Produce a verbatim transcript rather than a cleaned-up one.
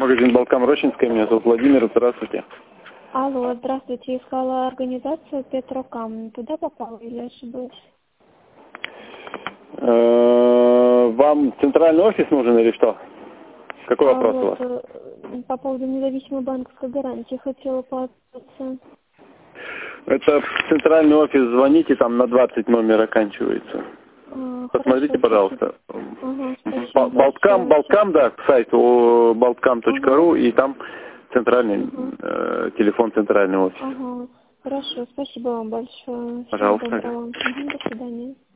Магазин Балкам Рощинская, меня зовут Владимир, здравствуйте. Алло, здравствуйте, искала организацию Петрокам. Туда попала или ошиблась? Вам центральный офис нужен или что? Какой А вопрос у вот, вас? э, по поводу независимой банковской гарантии хотела пообщаться. Это центральный офис, звоните, там на двадцать номер оканчивается. А, Посмотрите, хорошо, пожалуйста. Ага, Бал- спасибо Балткам, большое. Балткам, да, сайт балткам точка ру, Ага. и там центральный, Ага. э, телефон центрального офиса. Ага, хорошо, спасибо вам большое. Всего Пожалуйста. доброго. Мгм, до свидания.